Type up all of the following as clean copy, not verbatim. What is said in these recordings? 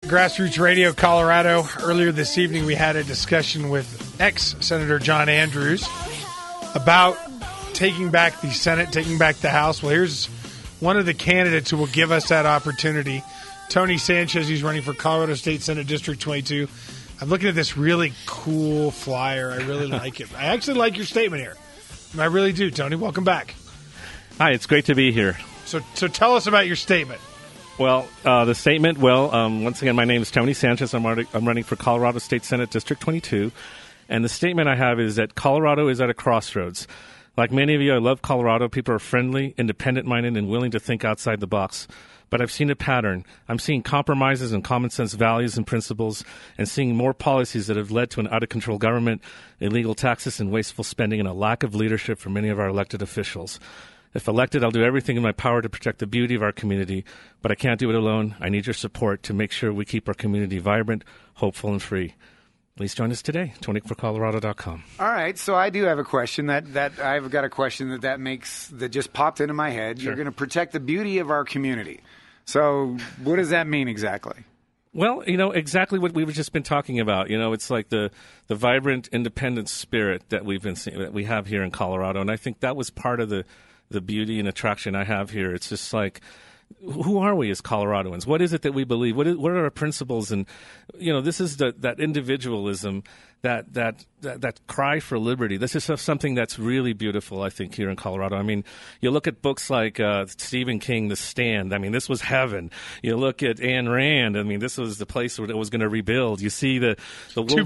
Grassroots Radio Colorado. Earlier this evening, we had a discussion with ex-Senator John Andrews about taking back the Senate, taking back the House. Well, here's one of the candidates who will give us that opportunity. Tony Sanchez, he's running for Colorado State Senate District 22. I'm looking at this really cool flyer. I really like it. I actually like your statement here. I really do, Tony. Welcome back. Hi, it's great to be here. So tell us about your statement. Well, the statement, once again, my name is Tony Sanchez. I'm running for Colorado State Senate District 22. And the statement I have is that Colorado is at a crossroads. Like many of you, I love Colorado. People are friendly, independent-minded, and willing to think outside the box. But I've seen a pattern. I'm seeing compromises in common sense values and principles, and seeing more policies that have led to an out-of-control government, illegal taxes, and wasteful spending, and a lack of leadership from many of our elected officials. If elected, I'll do everything in my power to protect the beauty of our community, but I can't do it alone. I need your support to make sure we keep our community vibrant, hopeful, and free. Please join us today, TonyForColorado.com. All right, so I do have a question that I've got a question that just popped into my head. Sure. You're going to protect the beauty of our community. So what does that mean exactly? Well, exactly what we've just been talking about. It's like the vibrant, independent spirit that we have here in Colorado, and I think that was part of the beauty and attraction I have here. It's just like, who are we as Coloradoans? What is it that we believe? What are our principles? And, this is that individualism, that cry for liberty. This is something that's really beautiful, I think, here in Colorado. I mean, you look at books like Stephen King, The Stand. I mean, this was heaven. You look at Ayn Rand. I mean, this was the place where it was going to rebuild. You see the two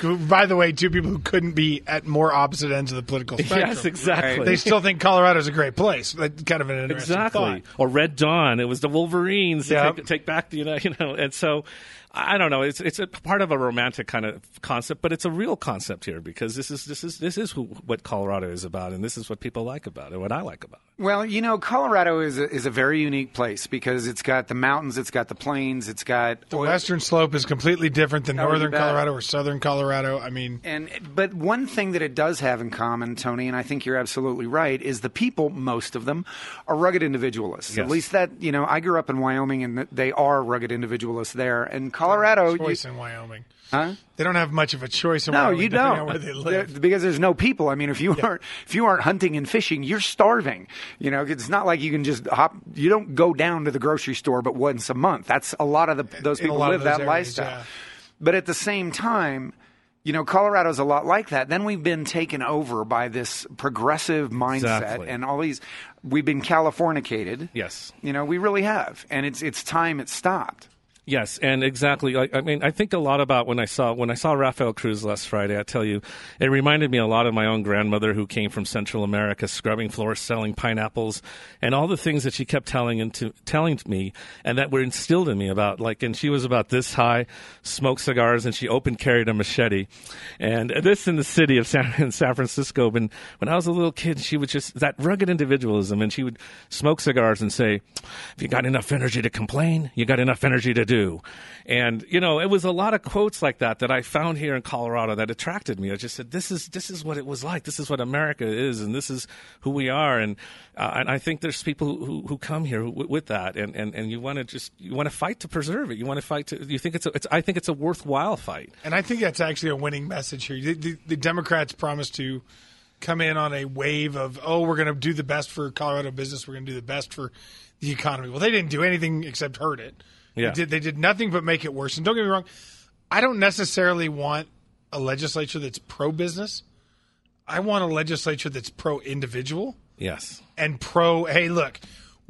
people who couldn't be at more opposite ends of the political spectrum. Yes, exactly. They still think Colorado's a great place. That's kind of an interesting thought. Or Red Dawn. It was the Wolverines. Yep. Take back the, and so I don't know. It's a part of a romantic kind of concept, but it's a real concept here because this is what Colorado is about, and this is what people like about it, what I like about it. Well, Colorado is a very unique place because it's got the mountains, it's got the plains, it's got the western slope is completely different than northern Colorado or southern Colorado. I mean, but one thing that it does have in common, Tony, and I think you're absolutely right, is the people, most of them, are rugged individualists. Yes. At least that I grew up in Wyoming, and they are rugged individualists there. And Colorado, choice in Wyoming. Huh? They don't have much of a choice in Wyoming. No, you don't. Where they live. Because there's no people. I mean, if you aren't hunting and fishing, you're starving. It's not like you can just hop. You don't go down to the grocery store but once a month. That's a lot of those people live that lifestyle. Yeah. But at the same time, Colorado's a lot like that. Then we've been taken over by this progressive mindset and all these. We've been Californicated. Yes. We really have, and it's time it stopped. Yes, and exactly. I think a lot about when I saw Rafael Cruz last Friday. I tell you, it reminded me a lot of my own grandmother who came from Central America, scrubbing floors, selling pineapples, and all the things that she kept telling me, and that were instilled in me about and she was about this high, smoked cigars, and she open carried a machete, and this in the city of San Francisco. And when I was a little kid, she would just that rugged individualism, and she would smoke cigars and say, "If you got enough energy to complain, you got enough energy to do." And it was a lot of quotes like that I found here in Colorado that attracted me. I just said, this is what it was like. This is what America is, and this is who we are. And I think there's people who come here with that, and you want to fight to preserve it. You want to fight to. You think I think it's a worthwhile fight. And I think that's actually a winning message here. The Democrats promised to come in on a wave of, we're going to do the best for Colorado business. We're going to do the best for the economy. Well, they didn't do anything except hurt it. Yeah. They did nothing but make it worse. And don't get me wrong, I don't necessarily want a legislature that's pro-business. I want a legislature that's pro-individual. Yes. And hey, look,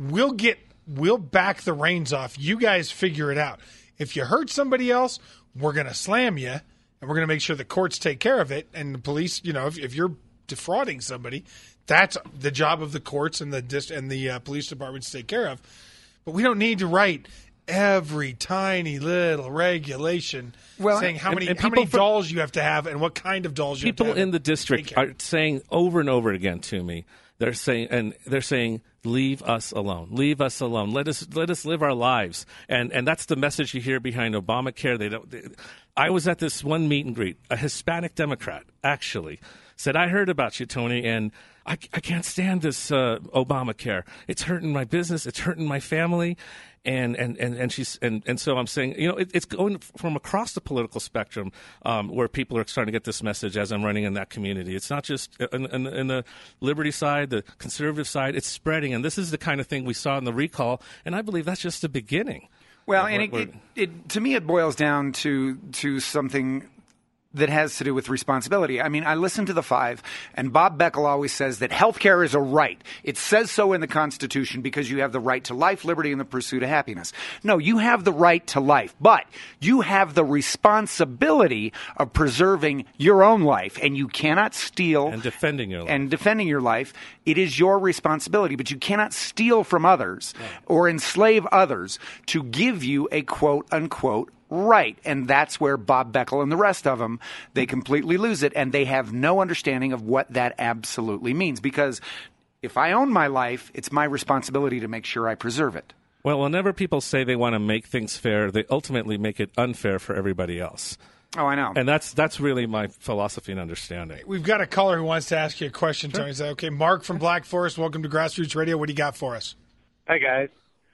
we'll back the reins off. You guys figure it out. If you hurt somebody else, we're going to slam you, and we're going to make sure the courts take care of it. And the police, if you're defrauding somebody, that's the job of the courts and the police departments to take care of. But we don't need to write every tiny little regulation saying how many dolls you have to have and what kind of dolls you have to have. People in the district are saying over and over again to me, they're saying, leave us alone. Leave us alone. Let us live our lives. And that's the message you hear behind Obamacare. I was at this one meet and greet. A Hispanic Democrat actually said, "I heard about you, Tony, and I can't stand this Obamacare. It's hurting my business. It's hurting my family." And so I'm saying, it's going from across the political spectrum where people are starting to get this message as I'm running in that community. It's not just in the liberty side, the conservative side. It's spreading, and this is the kind of thing we saw in the recall. And I believe that's just the beginning. Well, and to me, it boils down to something that has to do with responsibility. I mean, I listen to the Five, and Bob Beckel always says that health care is a right. It says so in the Constitution because you have the right to life, liberty, and the pursuit of happiness. No, you have the right to life, but you have the responsibility of preserving your own life, and you cannot steal. And defending your life. And defending your life. It is your responsibility, but you cannot steal from others or enslave others to give you a quote-unquote right. And that's where Bob Beckel and the rest of them, they completely lose it, and they have no understanding of what that absolutely means. Because if I own my life, it's my responsibility to make sure I preserve it. Well, whenever people say they want to make things fair, they ultimately make it unfair for everybody else. Oh, I know. And that's really my philosophy and understanding. We've got a caller who wants to ask you a question, Tony. Sure. Okay, Mark from Black Forest, welcome to Grassroots Radio. What do you got for us? Hi, guys.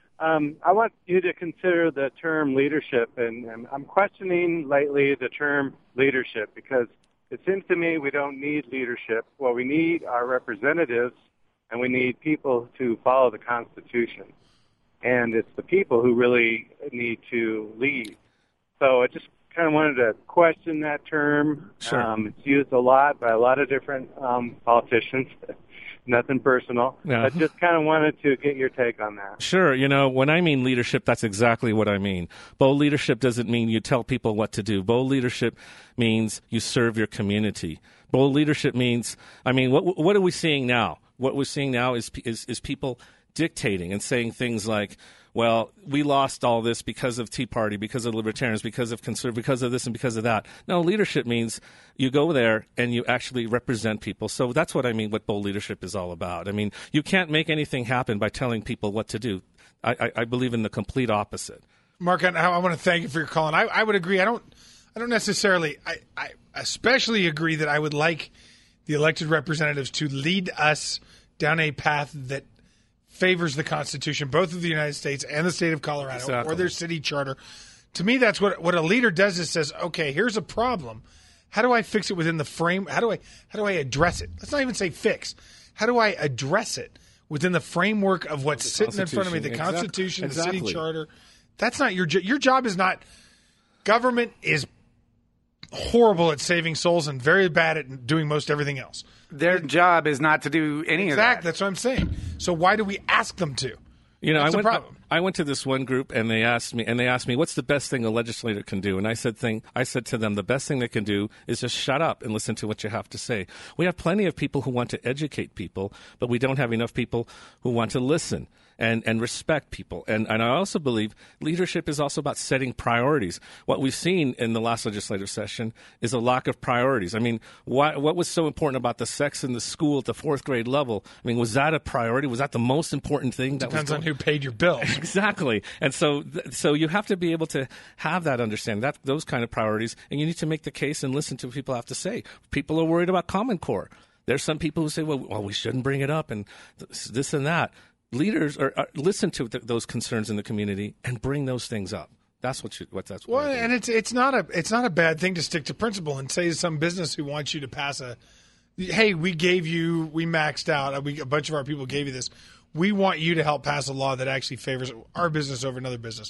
I want you to consider the term leadership, and I'm questioning lately the term leadership because it seems to me we don't need leadership. What we need are representatives, and we need people to follow the Constitution. And it's the people who really need to lead. So I just kind of wanted to question that term. Sure. It's used a lot by a lot of different politicians. Nothing personal. Yeah. I just kind of wanted to get your take on that. Sure. When I mean leadership, that's exactly what I mean. Bold leadership doesn't mean you tell people what to do. Bold leadership means you serve your community. Bold leadership means, what are we seeing now? What we're seeing now is people dictating and saying things like, well, we lost all this because of Tea Party, because of libertarians, because of conservatives, because of this and because of that. No, leadership means you go there and you actually represent people. So that's what I mean what bold leadership is all about. I mean, you can't make anything happen by telling people what to do. I believe in the complete opposite. Mark, I want to thank you for your call. And I would agree. I don't necessarily – I especially agree that I would like the elected representatives to lead us down a path that favors the Constitution, both of the United States and the state of Colorado, exactly. or their city charter. To me, that's what a leader does is says, okay, here's a problem. How do I fix it within the frame? How do I address it? Let's not even say fix. How do I address it within the framework of what's sitting in front of me, the Constitution, the city charter? That's not your job. Your job is not – government is horrible at saving souls and very bad at doing most everything else. Their job is not to do any of that. Exactly. That's what I'm saying. So why do we ask them to? I went to this one group and they asked me, what's the best thing a legislator can do? And I said to them, the best thing they can do is just shut up and listen to what you have to say. We have plenty of people who want to educate people, but we don't have enough people who want to listen and respect people. And I also believe leadership is also about setting priorities. What we've seen in the last legislative session is a lack of priorities. I mean, what was so important about the sex in the school at the fourth grade level? I mean, was that a priority? Was that the most important thing? Depends on who paid your bills. Exactly. And so you have to be able to have that understanding, those kind of priorities, and you need to make the case and listen to what people have to say. People are worried about Common Core. There's some people who say, well, we shouldn't bring it up and this and that. Leaders listen to those concerns in the community and bring those things up. That's what. Well, and it's not a bad thing to stick to principle and say to some business who wants you to pass hey, we maxed out. A bunch of our people gave you this. We want you to help pass a law that actually favors our business over another business.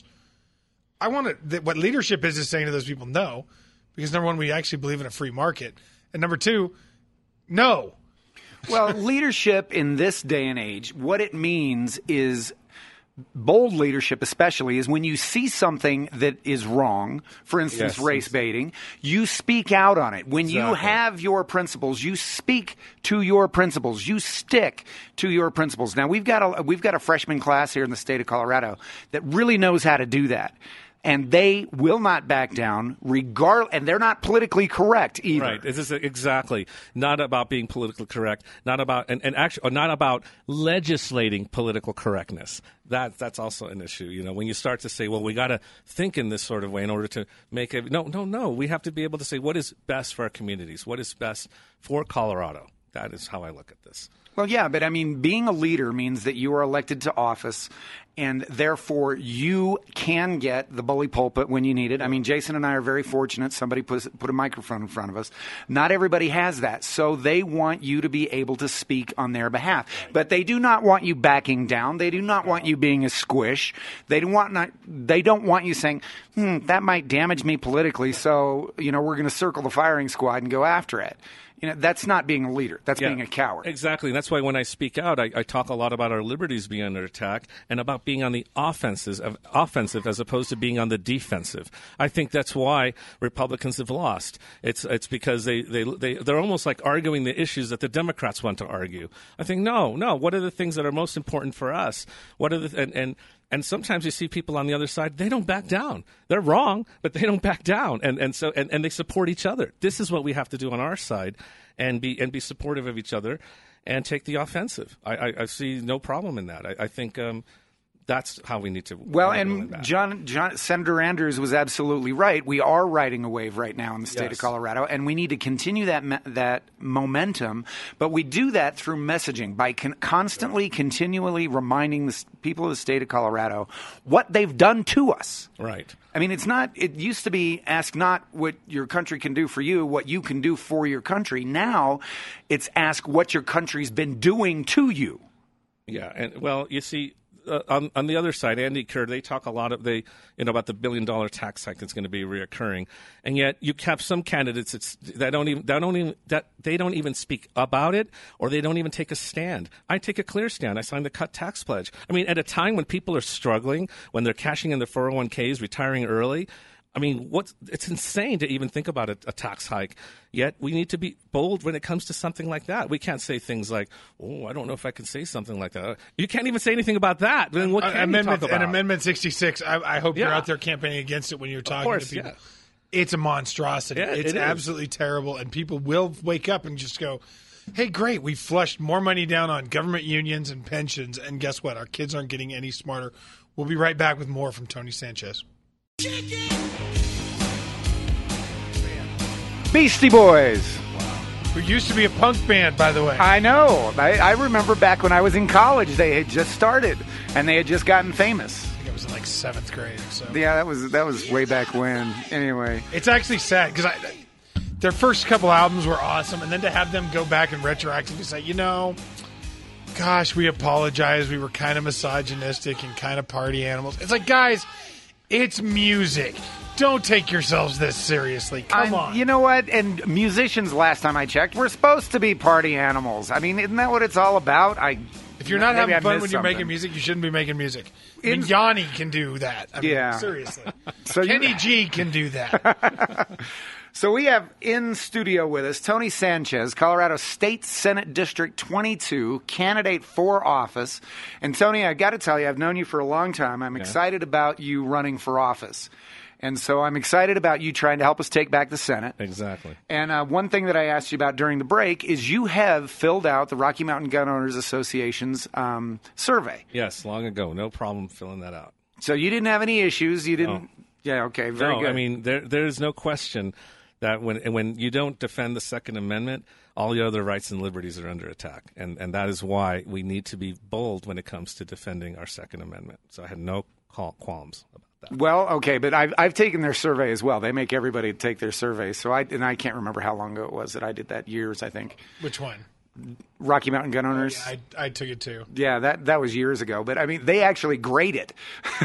What leadership is saying to those people, no, because number one, we actually believe in a free market, and number two, no. Well, leadership in this day and age, what it means is bold leadership especially is when you see something that is wrong, for instance, race baiting, you speak out on it. When you have your principles, you speak to your principles. You stick to your principles. Now, we've got a freshman class here in the state of Colorado that really knows how to do that. And they will not back down, and they're not politically correct either. Right. This is exactly not about being politically correct, not about not about legislating political correctness. That's also an issue. You know, when you start to say, well, we got to think in this sort of way in order to make it. No. We have to be able to say what is best for our communities, what is best for Colorado. That is how I look at this. Well, yeah, but I mean, being a leader means that you are elected to office and therefore you can get the bully pulpit when you need it. I mean, Jason and I are very fortunate. Somebody put a microphone in front of us. Not everybody has that, so they want you to be able to speak on their behalf. But they do not want you backing down. They do not want you being a squish. They don't want you saying, that might damage me politically, so we're going to circle the firing squad and go after it. That's not being a leader. That's being a coward. Exactly. And that's why when I speak out, I talk a lot about our liberties being under attack and about being on the offensive as opposed to being on the defensive. I think that's why Republicans have lost. It's because they're almost like arguing the issues that the Democrats want to argue. I think, no. What are the things that are most important for us? What are and sometimes you see people on the other side, they don't back down. They're wrong, but they don't back down. And they support each other. This is what we have to do on our side and be supportive of each other and take the offensive. I see no problem in that. I think that's how we need to. Well, and John, Senator Andrews was absolutely right. We are riding a wave right now in the state of Colorado, and we need to continue that momentum. But we do that through messaging by constantly, continually reminding the people of the state of Colorado what they've done to us. Right. I mean, it used to be ask not what your country can do for you, what you can do for your country. Now it's ask what your country's been doing to you. Yeah, and well, you see. On the other side, Andy Kerr, they talk a lot about the $1 billion tax hike that's going to be reoccurring, and yet you have some candidates that they don't even speak about it, or they don't even take a stand. I take a clear stand. I signed the cut tax pledge. I mean, at a time when people are struggling, when they're cashing in their 401ks, retiring early. I mean, it's insane to even think about a tax hike. Yet we need to be bold when it comes to something like that. We can't say things like, "Oh, I don't know if I can say something like that." You can't even say anything about that. Then what can you talk about? And Amendment 66. I hope you're out there campaigning against it when you're talking to people. Yeah. It's a monstrosity. Yeah, it's absolutely terrible, and people will wake up and just go, "Hey, great! We flushed more money down on government unions and pensions, and guess what? Our kids aren't getting any smarter." We'll be right back with more from Tony Sanchez. Beastie Boys. Who used to be a punk band, by the way. I know. I remember back when I was in college, they had just started, and they had just gotten famous. I think it was in like 7th grade. So. Yeah, that was way back when. Anyway. It's actually sad, because their first couple albums were awesome, and then to have them go back and retroactively say, gosh, we apologize. We were kind of misogynistic and kind of party animals. It's like, guys, it's music. Don't take yourselves this seriously. Come on. You know what? And musicians, last time I checked, we're supposed to be party animals. I mean, isn't that what it's all about? If you're not having fun when you're making music, you shouldn't be making music. Yanni can do that. I mean, seriously. Kenny G can do that. So we have in studio with us Tony Sanchez, Colorado State Senate District 22, candidate for office. And Tony, I got to tell you, I've known you for a long time. I'm excited about you running for office. And so I'm excited about you trying to help us take back the Senate. Exactly. And one thing that I asked you about during the break is you have filled out the Rocky Mountain Gun Owners Association's survey. Yes, long ago. No problem filling that out. So you didn't have any issues? You didn't? Oh. Yeah, okay, very good. I mean, there's no question that when you don't defend the Second Amendment, all the other rights and liberties are under attack. And that is why we need to be bold when it comes to defending our Second Amendment. So I had no qualms about that. Well, okay, but I've taken their survey as well. They make everybody take their survey. So I can't remember how long ago it was that I did that. Years, I think. Which one? Rocky Mountain Gun Owners. Yeah, I took it too. Yeah, that was years ago. But I mean, they actually grade it.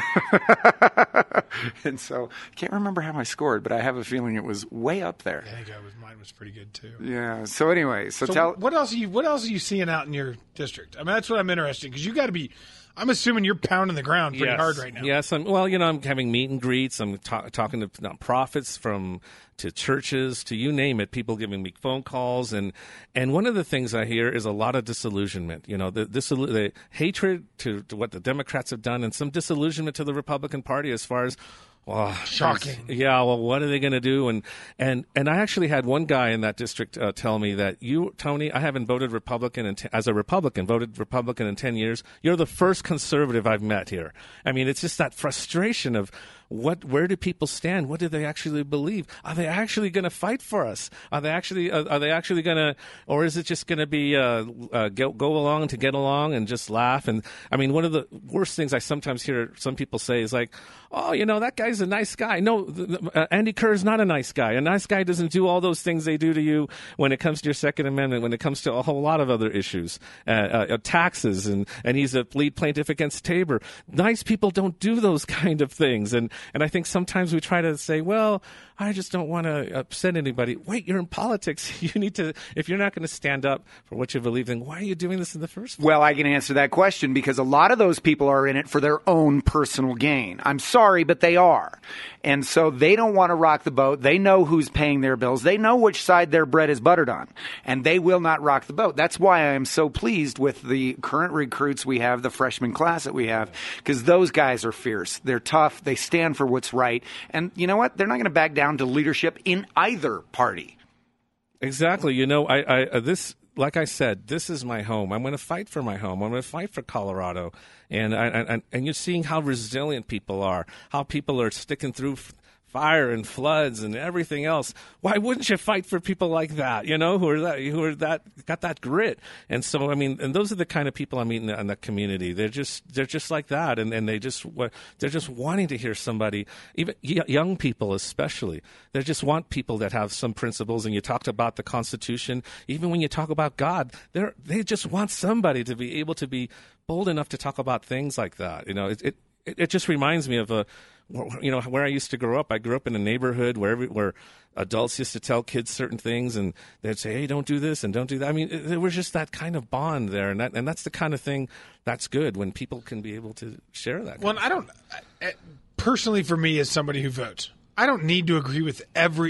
And so I can't remember how I scored, but I have a feeling it was way up there. I think mine was pretty good too. Yeah. So anyway, what else are you seeing out in your district? I mean, that's what I'm interested in, because you got to be. I'm assuming you're pounding the ground pretty hard right now. Yes. I'm having meet and greets. I'm talking to nonprofits to churches, to you name it, people giving me phone calls. And one of the things I hear is a lot of disillusionment. The hatred to what the Democrats have done, and some disillusionment to the Republican Party as far as, well, shocking. Yeah, well, what are they going to do? And I actually had one guy in that district tell me that Tony, I haven't voted Republican voted Republican in 10 years. You're the first conservative I've met here. I mean, it's just that frustration of, where do people stand? What do they actually believe? Are they actually going to fight for us? Are they actually going to, or is it just going to be go along to get along and just laugh? And I mean, one of the worst things I sometimes hear some people say is like, oh, that guy's a nice guy. No, Andy Kerr is not a nice guy. A nice guy doesn't do all those things they do to you when it comes to your Second Amendment, when it comes to a whole lot of other issues, taxes, and he's a lead plaintiff against Tabor. Nice people don't do those kind of things. And I think sometimes we try to say, well, I just don't want to upset anybody. Wait, you're in politics. You need to, if you're not going to stand up for what you believe in, why are you doing this in the first place? Well, I can answer that question because a lot of those people are in it for their own personal gain. I'm sorry, but they are. And so they don't want to rock the boat. They know who's paying their bills. They know which side their bread is buttered on. And they will not rock the boat. That's why I am so pleased with the current recruits we have, the freshman class that we have, because those guys are fierce. They're tough. They stand for what's right. And you know what? They're not going to back down to leadership in either party. Exactly. This, like I said, this is my home. I'm going to fight for my home. I'm going to fight for Colorado. And you're seeing how resilient people are, how people are sticking through fire and floods and everything else. Why wouldn't you fight for people like that, who got that grit? And so, I mean, and those are the kind of people I meet in the community. They're just like that. And they're just wanting to hear somebody, even young people especially. They just want people that have some principles. And you talked about the Constitution. Even when you talk about God, they just want somebody to be able to be bold enough to talk about things like that. It just reminds me of where I used to grow up. I grew up in a neighborhood where adults used to tell kids certain things, and they'd say, "Hey, don't do this and don't do that." I mean, there was just that kind of bond there, and that's the kind of thing that's good when people can be able to share that. Well, personally, for me, as somebody who votes, I don't need to agree with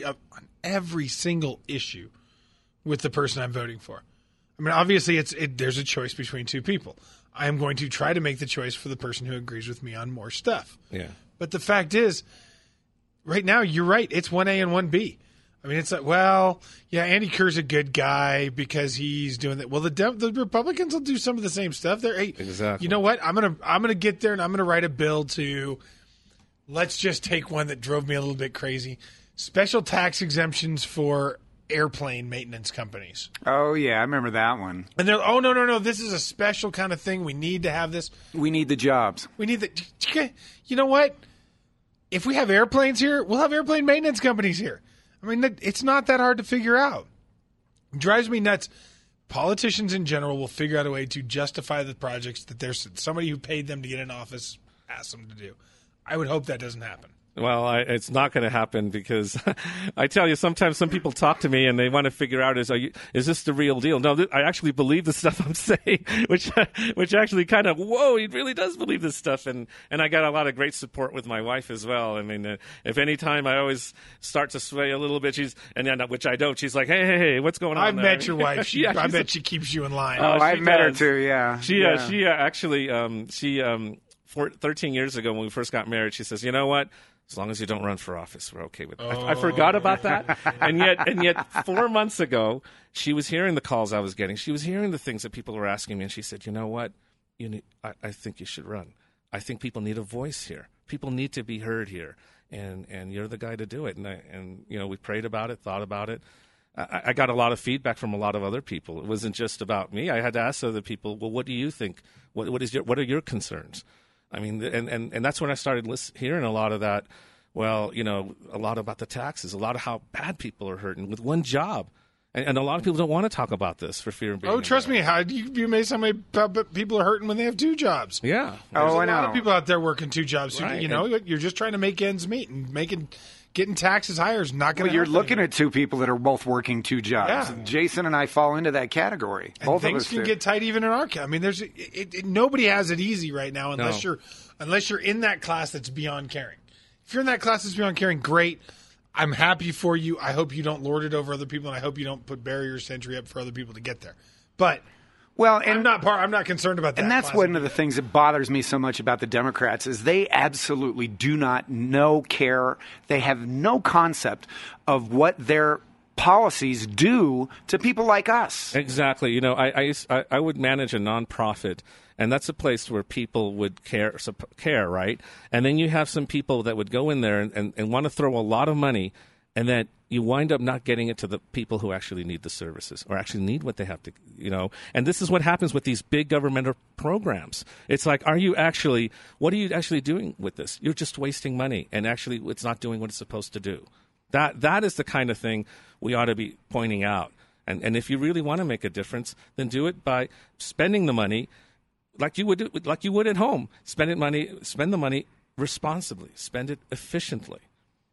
every single issue with the person I'm voting for. I mean, obviously, there's a choice between two people. I am going to try to make the choice for the person who agrees with me on more stuff. Yeah. But the fact is, right now, you're right. It's 1A and 1B. I mean, it's like, well, yeah, Andy Kerr's a good guy because he's doing that. Well, the Republicans will do some of the same stuff. Exactly. You know what? I'm gonna get there and I'm gonna write a bill to. Let's just take one that drove me a little bit crazy: special tax exemptions for airplane maintenance companies. Oh yeah, I remember that one. And they're, oh no, this is a special kind of thing. We need to have this. We need the jobs. We need the. You know what? If we have airplanes here, we'll have airplane maintenance companies here. I mean, it's not that hard to figure out. It drives me nuts. Politicians in general will figure out a way to justify the projects that there's somebody who paid them to get in office asked them to do. I would hope that doesn't happen. Well, it's not going to happen because I tell you, sometimes some people talk to me and they want to figure out, is this the real deal? No, I actually believe the stuff I'm saying, which actually kind of, whoa, he really does believe this stuff. And I got a lot of great support with my wife as well. I mean, if any time I always start to sway a little bit, which I don't, she's like, hey, what's going on? I've met your wife. I bet she keeps you in line. Oh, I've met her too, yeah. She actually, 13 years ago when we first got married, she says, you know what? As long as you don't run for office, we're okay with it. I forgot about that. And yet 4 months ago, she was hearing the calls I was getting. She was hearing the things that people were asking me. And she said, you know what? I think you should run. I think people need a voice here. People need to be heard here. And you're the guy to do it. And we prayed about it, thought about it. I got a lot of feedback from a lot of other people. It wasn't just about me. I had to ask other people, well, what do you think? What are your concerns? I mean, and that's when I started hearing a lot of that. Well, a lot about the taxes, a lot of how bad people are hurting with one job. And a lot of people don't want to talk about this for fear of being. Oh, trust me. You'd be amazed how many people are hurting when they have two jobs. Yeah. There's a lot of people out there working two jobs. Right. You're just trying to make ends meet and getting taxes higher is not going to. Well, you're looking at two people that are both working two jobs. Yeah. Jason and I fall into that category. And both things of us can get tight even in our. I mean, nobody has it easy right now unless you're in that class that's beyond caring. If you're in that class that's beyond caring, great. I'm happy for you. I hope you don't lord it over other people, and I hope you don't put barriers to entry up for other people to get there. But I'm not concerned about that. And that's one of the things that bothers me so much about the Democrats is they absolutely do not care. They have no concept of what their policies do to people like us. Exactly. You know, I would manage a nonprofit, and that's a place where people would care, right? And then you have some people that would go in there and want to throw a lot of money, and that you wind up not getting it to the people who actually need the services or actually need what they have to, you know. And this is what happens with these big governmental programs. It's like, what are you actually doing with this? You're just wasting money, and actually it's not doing what it's supposed to do. That is the kind of thing we ought to be pointing out. And if you really want to make a difference, then do it by spending the money like you would at home. Spend the money responsibly. Spend it efficiently.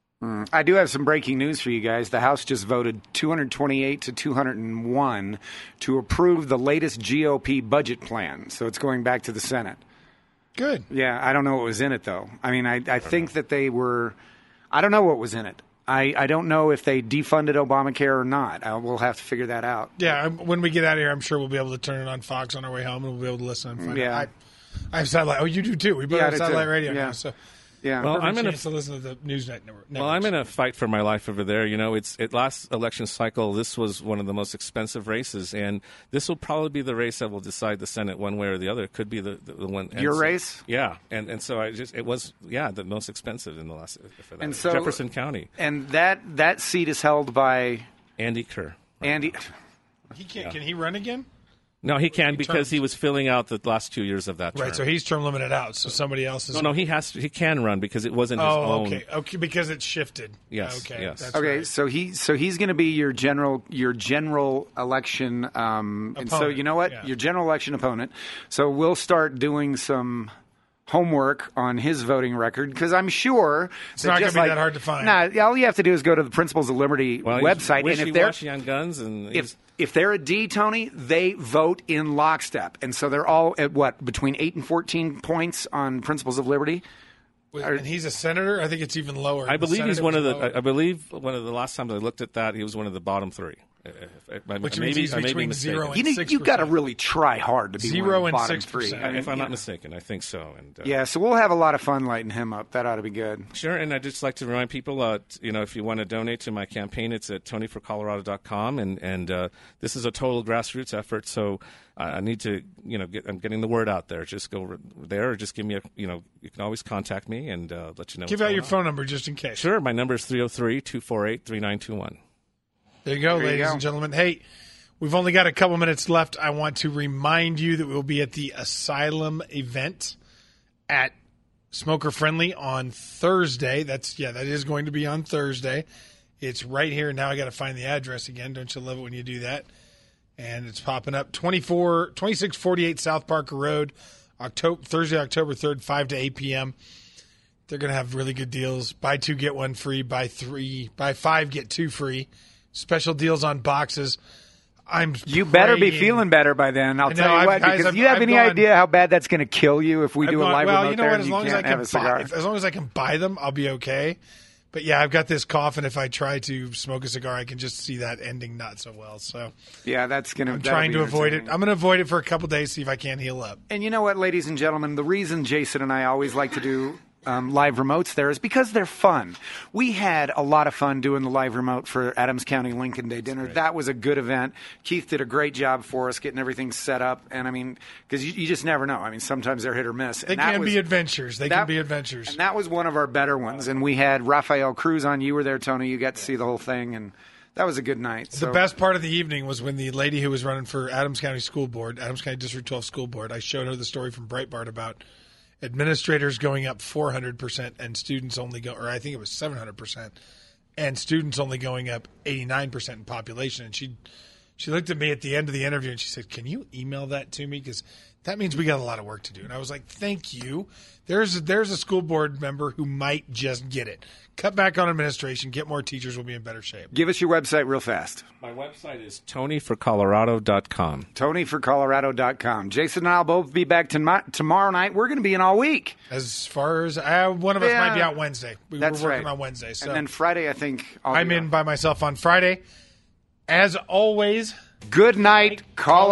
I do have some breaking news for you guys. The House just voted 228 to 201 to approve the latest GOP budget plan. So it's going back to the Senate. Good. Yeah, I don't know what was in it, though. I mean, I think that they were – I don't know what was in it. I don't know if they defunded Obamacare or not. We'll have to figure that out. Yeah, when we get out of here, I'm sure we'll be able to turn it on Fox on our way home, and we'll be able to listen and find out. I have satellite. Oh, you do too. We both have satellite radio now, so – yeah, well, I'm going to listen to the news network. Well, I'm in a fight for my life over there. You know, last election cycle, this was one of the most expensive races, and this will probably be the race that will decide the Senate one way or the other. It could be the one. Your race? Yeah, and so it was the most expensive in the last for that. And so, Jefferson County. And that seat is held by Andy Kerr. Andy, he can't. Can he run again? No, he can because he was filling out the last 2 years of that term. Right, so he's term limited out. So somebody else is. No, he has to. He can run because it wasn't his own. Okay, because it shifted. Yes. Okay. Yes. That's okay. right. So he's going to be your general election. And so you know what? Yeah. Your general election opponent. So we'll start doing some homework on his voting record because I'm sure it's not going to be that hard to find. Nah, all you have to do is go to the Principles of Liberty website, and if they're on guns and if they're a D, Tony, they vote in lockstep, and so they're all at between 8 and 14 points on Principles of Liberty. And he's a senator. I think it's even lower. I believe he's one of the. I believe one of the last times I looked at that, he was one of the bottom three. Which means he's between 0 and 6%. You've got to really try hard to be 0 one of the and bottom 6%. three. If I'm not mistaken, I think so. And yeah, so we'll have a lot of fun lighting him up. That ought to be good. Sure, and I'd just like to remind people, if you want to donate to my campaign, it's at TonyForColorado.com, and this is a total grassroots effort. So I need to, I'm getting the word out there. Just go there, or just give me you can always contact me and let you know. Give out your phone number just in case. Sure, my number is 303-248-3921. There you go, ladies and gentlemen. Hey, we've only got a couple minutes left. I want to remind you that we'll be at the Asylum event at Smoker Friendly on Thursday. That is going to be on Thursday. It's right here. Now I got to find the address again. Don't you love it when you do that? And it's popping up 2648 South Parker Road, Thursday, October 3rd, 5 to 8 p.m. They're going to have really good deals. Buy 2, get 1 free. Buy 5, get 2 free. Special deals on boxes. You better be feeling better by then. I'll tell you what, because you have any idea how bad that's going to kill you if we do a live remote there and you can't have a cigar. As long as I can buy them, I'll be okay. But yeah, I've got this cough, and if I try to smoke a cigar, I can just see that ending not so well. So yeah, that's going to. I'm trying to avoid it. I'm going to avoid it for a couple days, see if I can't heal up. And you know what, ladies and gentlemen, the reason Jason and I always like to do live remotes there is because they're fun. We had a lot of fun doing the live remote for Adams County Lincoln Day dinner. That was a good event. Keith did a great job for us getting everything set up. And I mean, because you just never know. I mean, sometimes they're hit or miss. They can be adventures. And that was one of our better ones. And we had Rafael Cruz on. You were there, Tony. You got to see the whole thing. And that was a good night. The best part of the evening was when the lady who was running for Adams County School Board, Adams County District 12 School Board, I showed her the story from Breitbart about administrators going up 400% and students only or I think it was 700%, and students only going up 89% in population. And she looked at me at the end of the interview and she said, "Can you email that to me? Because that means we got a lot of work to do." And I was like, "Thank you." There's a school board member who might just get it. Cut back on administration, get more teachers, we'll be in better shape. Give us your website real fast. My website is TonyForColorado.com. TonyForColorado.com. Jason and I'll both be back tomorrow night. We're going to be in all week. As far as one of us might be out Wednesday. We're working on Wednesday. So. And then Friday, I think I'm in by myself on Friday. As always, good night, Colorado.